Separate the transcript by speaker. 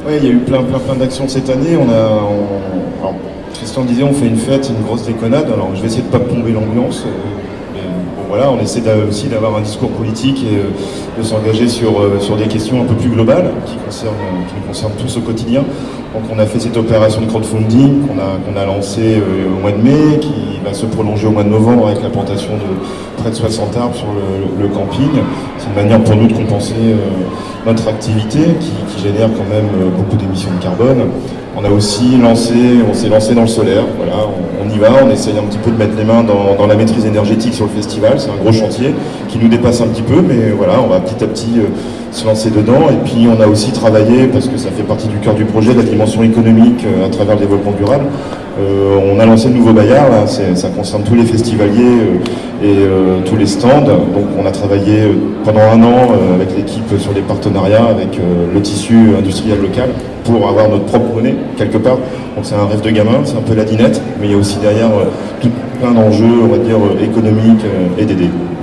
Speaker 1: Ouais, il y a eu plein d'actions cette année. Alors, Christian disait, on fait une fête, une grosse déconnade. Alors, je vais essayer de pas plomber l'ambiance. Mais bon, voilà, on essaie aussi d'avoir un discours politique et de s'engager sur des questions un peu plus globales qui nous concernent tous au quotidien. Donc, on a fait cette opération de crowdfunding qu'on a lancée au mois de mai, qui va se prolonger au mois de novembre avec la plantation de près de 60 arbres sur le camping. C'est une manière pour nous de compenser notre activité qui génère quand même beaucoup d'émissions de carbone. On s'est lancé dans le solaire, voilà, on y va, on essaye un petit peu de mettre les mains dans la maîtrise énergétique sur le festival, c'est un gros chantier qui nous dépasse un petit peu, mais voilà, on va petit à petit se lancer dedans. Et puis on a aussi travaillé, parce que ça fait partie du cœur du projet, la dimension économique à travers le développement durable. On a lancé le nouveau Bayard, là, ça concerne tous les festivaliers et tous les stands. Donc on a travaillé pendant un an avec l'équipe sur des partenariats avec le tissu industriel local pour avoir notre propre monnaie quelque part. Donc c'est un rêve de gamin, c'est un peu la dinette, mais il y a aussi derrière plein d'enjeux, on va dire, économiques et d'aider.